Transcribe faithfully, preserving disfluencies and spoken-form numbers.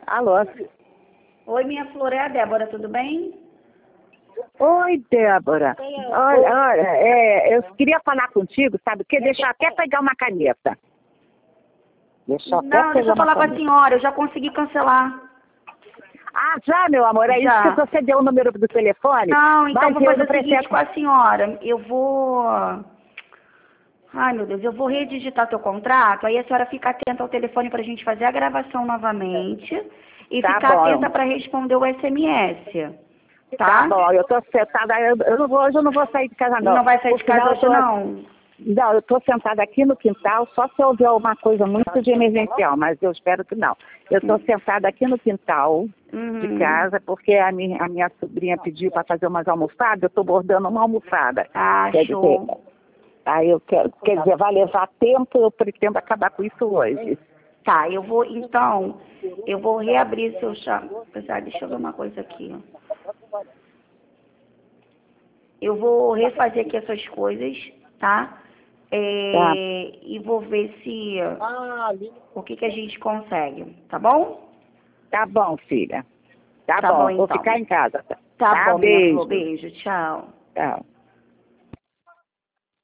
Alô? Oi, minha flor, é a Débora, tudo bem? Oi, Débora. Olha, olha, é, eu queria falar contigo, sabe o quê? Deixa eu até pegar uma caneta. Deixa eu até Não, pegar deixa eu uma falar com a caneta. senhora, eu já consegui cancelar. Ah, já, meu amor, é Já. isso que você deu o número do telefone? Não, então Mas vou eu fazer não o seguinte pretendo... com a senhora. Eu vou... Ai, meu Deus, eu vou redigitar teu contrato, aí a senhora fica atenta ao telefone pra gente fazer a gravação novamente e Tá ficar bom. atenta pra responder o S M S, Tá tá? bom, eu tô sentada, eu, eu não vou, hoje eu não vou sair de casa não. Não vai sair Por de casa sinal, eu hoje, tô, não? não, eu tô sentada aqui no quintal, só se houver alguma coisa muito de emergencial, mas eu espero que não. Eu tô sentada aqui no quintal de Uhum. casa, porque a minha, a minha sobrinha pediu para fazer umas almofadas, eu tô bordando uma almofada. Ah, Quer show. dizer, aí eu quero, quer dizer, vai levar tempo, eu pretendo acabar com isso hoje. Tá, eu vou, então, eu vou reabrir seu chá. Apesar, deixa eu ver uma coisa aqui. Eu vou refazer aqui essas coisas, tá? Tá, É, e vou ver se o que, que a gente consegue, tá bom? tá bom, filha. Tá, Tá bom, bom, vou então. ficar em casa. Tá Tá, bom, minha flor. beijo. Beijo, tchau. Tchau.